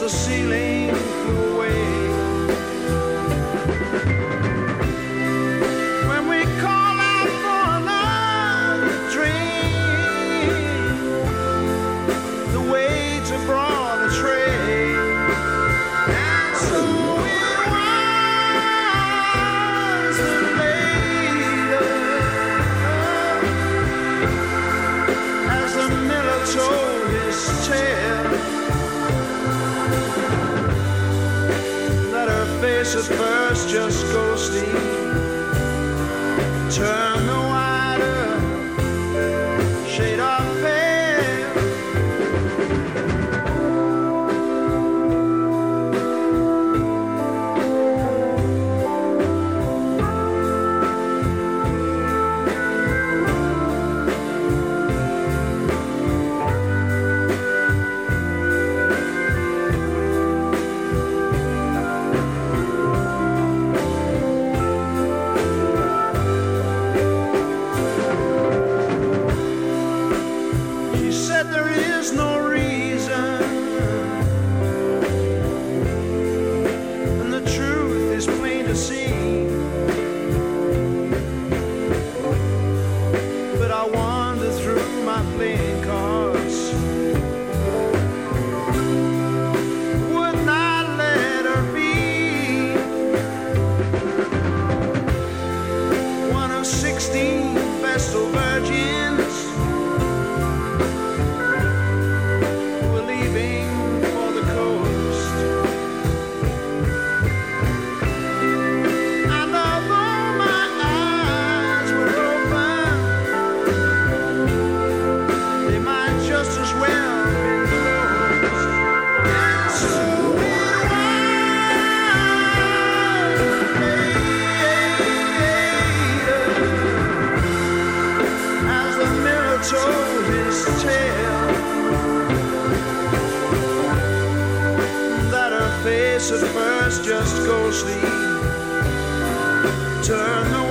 the ceiling flew away. When we call out for another drink, the waiter brought a tray. And so it was that later, as the miller told his tale, face at first just ghosty, turn the wider shade of pale. There is no reason, and the truth is plain to see. But I wander through my playing cards, would not let her be one of 16 Vestal virgins. Told his tale that her face at first just ghostly, turn the